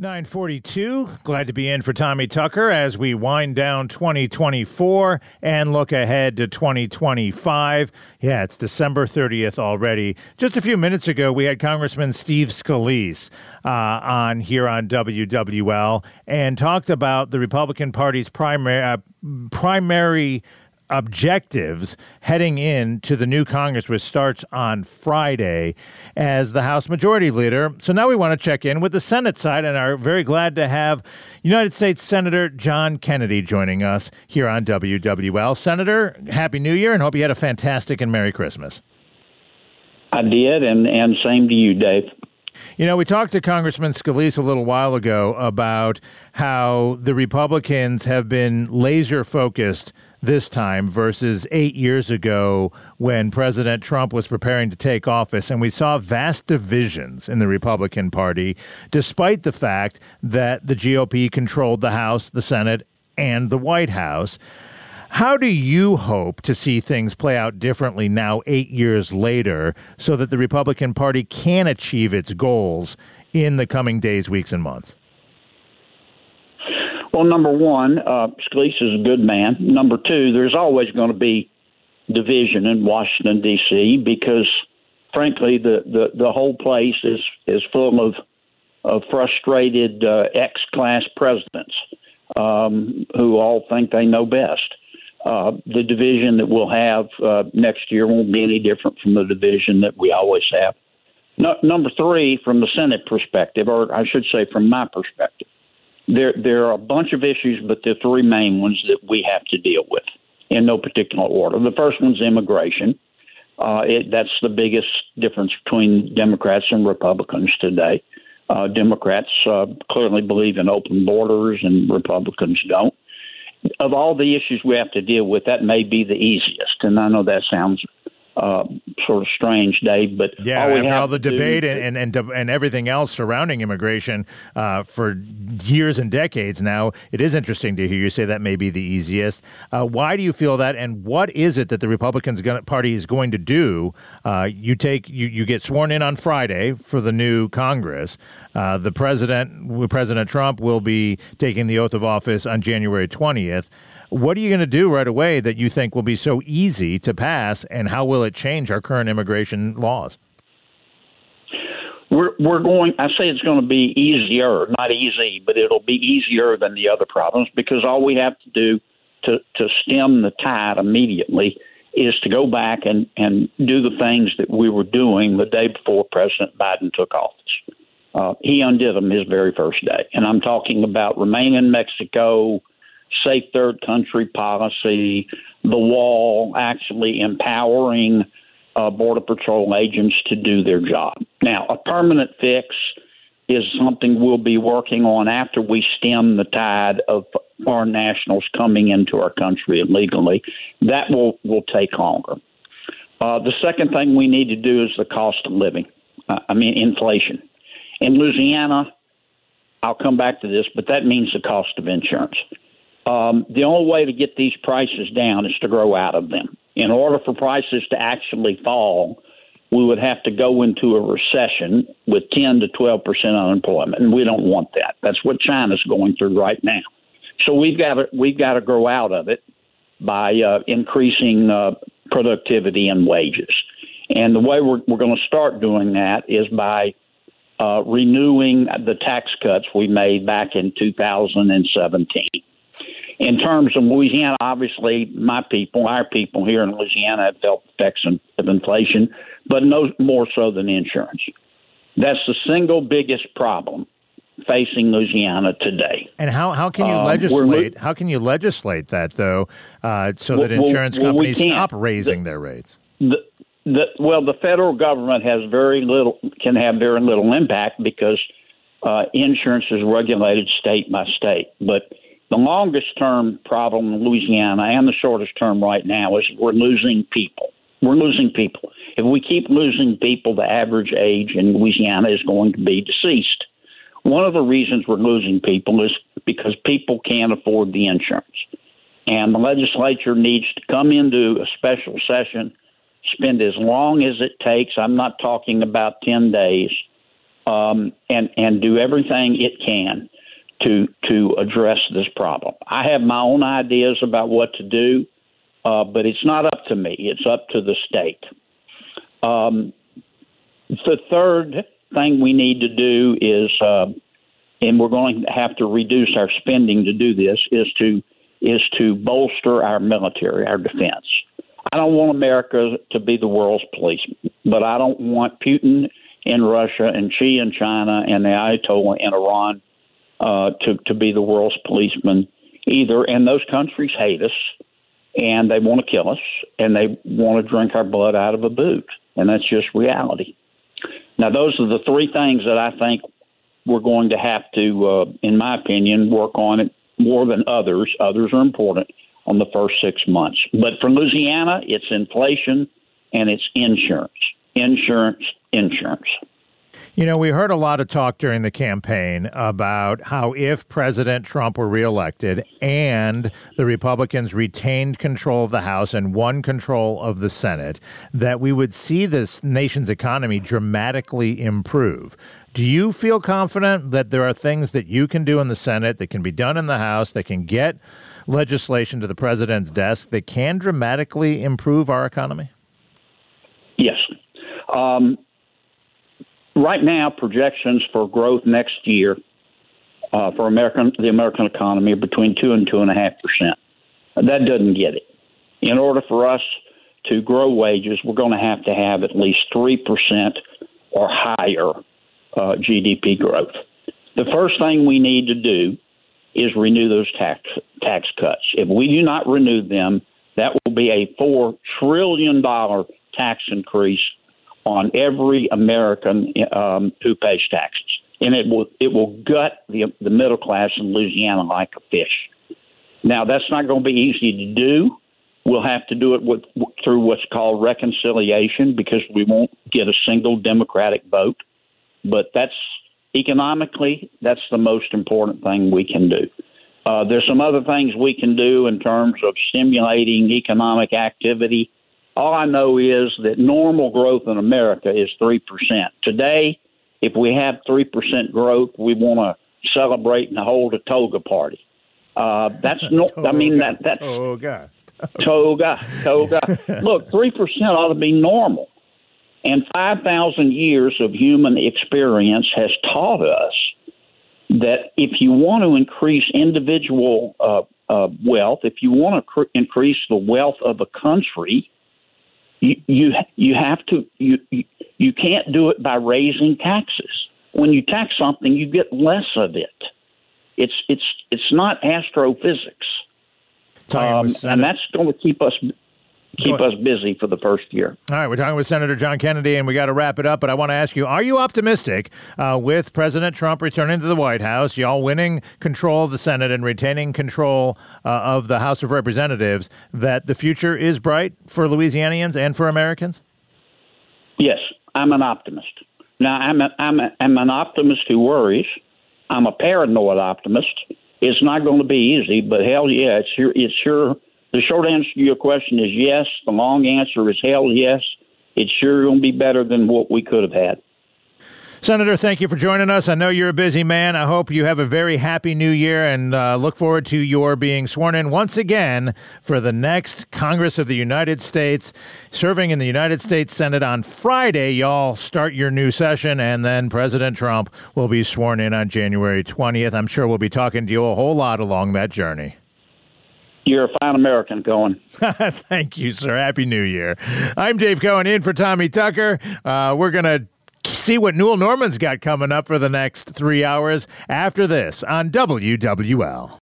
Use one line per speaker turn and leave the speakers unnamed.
9:42. Glad to be in for Tommy Tucker as we wind down 2024 and look ahead to 2025. Yeah, it's December 30th already. Just a few minutes ago, we had Congressman Steve Scalise on here on WWL and talked about the Republican Party's primary objectives heading into the new Congress, which starts on Friday, as the House Majority Leader. So now we want to check in with the Senate side and are very glad to have United States Senator John Kennedy joining us here on WWL. Senator, Happy New Year and hope you had a fantastic and Merry Christmas.
I did, and same to you, Dave.
You know, we talked to Congressman Scalise a little while ago about how the Republicans have been laser focused this time versus 8 years ago when President Trump was preparing to take office. And we saw vast divisions in the Republican Party, despite the fact that the GOP controlled the House, the Senate, and the White House. How do you hope to see things play out differently now, 8 years later, so that the Republican Party can achieve its goals in the coming days, weeks, and months?
Well, number one, Scalise is a good man. Number two, there's always going to be division in Washington, D.C., because, frankly, the whole place is full of frustrated ex-class presidents who all think they know best. The division that we'll have next year won't be any different from the division that we always have. Number three, from the Senate perspective, or I should say from my perspective, there are a bunch of issues, but there are three main ones that we have to deal with in no particular order. The first one's immigration. That's the biggest difference between Democrats and Republicans today. Democrats clearly believe in open borders, and Republicans don't. Of all the issues we have to deal with, that may be the easiest. And I know that sounds sort of strange, Dave, but
yeah, after all the debate and everything else surrounding immigration for years and decades now, it is interesting to hear you say that may be the easiest. Why do you feel that, and what is it that the Republican Party is going to do? You get sworn in on Friday for the new Congress. President Trump will be taking the oath of office on January 20th. What are you going to do right away that you think will be so easy to pass, and how will it change our current immigration laws?
I say it's going to be easier, not easy, but it'll be easier than the other problems, because all we have to do to stem the tide immediately is to go back and do the things that we were doing the day before President Biden took office. He undid them his very first day. And I'm talking about remain in Mexico, safe third country policy, the wall, actually empowering Border Patrol agents to do their job. Now, a permanent fix is something we'll be working on after we stem the tide of foreign nationals coming into our country illegally. That will take longer. The second thing we need to do is the cost of living. Inflation. In Louisiana, I'll come back to this, but that means the cost of insurance. The only way to get these prices down is to grow out of them. In order for prices to actually fall, we would have to go into a recession with 10 to 12% unemployment, and we don't want that. That's what China's going through right now. So we've got to grow out of it by increasing productivity and wages. And the way we're going to start doing that is by renewing the tax cuts we made back in 2017. In terms of Louisiana, obviously, our people here in Louisiana have felt the effects of inflation, but no more so than insurance. That's the single biggest problem facing Louisiana today.
And how can you legislate? How can you legislate that, though, so that insurance companies stop raising their rates?
The federal government can have very little impact because insurance is regulated state by state. But the longest term problem in Louisiana and the shortest term right now is we're losing people. We're losing people. If we keep losing people, the average age in Louisiana is going to be deceased. One of the reasons we're losing people is because people can't afford the insurance. And the legislature needs to come into a special session, spend as long as it takes. I'm not talking about 10 days, and do everything it can to address this problem. I have my own ideas about what to do, but it's not up to me. It's up to the state. The third thing we need to do is, and we're going to have to reduce our spending to do this, is to bolster our military, our defense. I don't want America to be the world's policeman, but I don't want Putin in Russia and Xi in China and the Ayatollah in Iran to be the world's policeman either. And those countries hate us, and they want to kill us, and they want to drink our blood out of a boot. And that's just reality. Now, those are the three things that I think we're going to have to, in my opinion, work on it more than others. Others are important on the first 6 months. But for Louisiana, it's inflation and it's insurance. Insurance.
You know, we heard a lot of talk during the campaign about how if President Trump were reelected and the Republicans retained control of the House and won control of the Senate, that we would see this nation's economy dramatically improve. Do you feel confident that there are things that you can do in the Senate, that can be done in the House, that can get legislation to the president's desk, that can dramatically improve our economy?
Yes. Right now, projections for growth next year for the American economy are between 2 and 2.5%. That doesn't get it. In order for us to grow wages, we're going to have at least 3% or higher GDP growth. The first thing we need to do is renew those tax cuts. If we do not renew them, that will be a $4 trillion tax increase on every American who pays taxes, and it will gut the middle class in Louisiana like a fish. Now, that's not going to be easy to do. We'll have to do it through what's called reconciliation, because we won't get a single Democratic vote. But economically, that's the most important thing we can do. There's some other things we can do in terms of stimulating economic activity. All I know is that normal growth in America is 3%. Today, if we have 3% growth, we want to celebrate and hold a toga party. That's no.
Toga,
I mean that's
toga.
Look, 3% ought to be normal, and 5,000 years of human experience has taught us that if you want to increase individual wealth, if you want to increase the wealth of a country, you have to you can't do it by raising taxes. When you tax something, you get less of it. It's not astrophysics, and that's going to keep us busy for the first year.
All right, we're talking with Senator John Kennedy, and we got to wrap it up. But I want to ask you: are you optimistic with President Trump returning to the White House, y'all winning control of the Senate and retaining control of the House of Representatives, that the future is bright for Louisianians and for Americans?
Yes, I'm an optimist. Now, I'm an optimist who worries. I'm a paranoid optimist. It's not going to be easy, but hell yeah, it's sure. The short answer to your question is yes. The long answer is hell yes. It's sure going to be better than what we could have had.
Senator, thank you for joining us. I know you're a busy man. I hope you have a very happy new year, and look forward to your being sworn in once again for the next Congress of the United States. Serving in the United States Senate on Friday, y'all start your new session, and then President Trump will be sworn in on January 20th. I'm sure we'll be talking to you a whole lot along that journey.
You're a fine American, Cohen.
Thank you, sir. Happy New Year. I'm Dave Cohen, in for Tommy Tucker. We're going to see what Newell Norman's got coming up for the next 3 hours after this on WWL.